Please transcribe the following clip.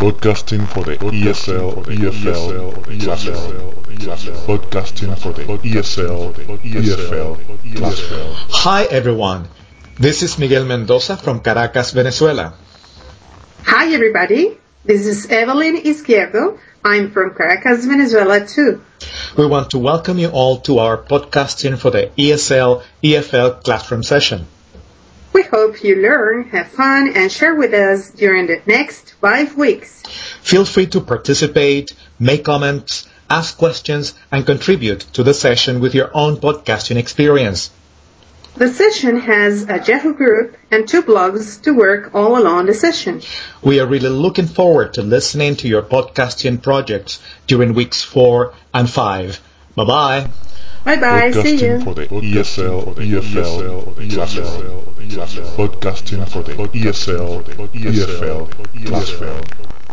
Podcasting for the ESL, EFL classroom. Podcasting for the ESL, EFL classroom. Hi everyone, this is Miguel Mendoza from Caracas, Venezuela. Hi everybody, this is Evelyn Izquierdo. I'm from Caracas, Venezuela too. We want to welcome you all to our Podcasting for the ESL, EFL classroom session. We hope you learn, have fun, and share with us during the next 5 weeks. Feel free to participate, make comments, ask questions, and contribute to the session with your own podcasting experience. The session has a Yahoo group and 2 blogs to work all along the session. We are really looking forward to listening to your podcasting projects during weeks 4 and 5. Bye-bye. Bye-bye, see you. Podcasting for the ESL, EFL classroom. Podcasting for the ESL, EFL classroom.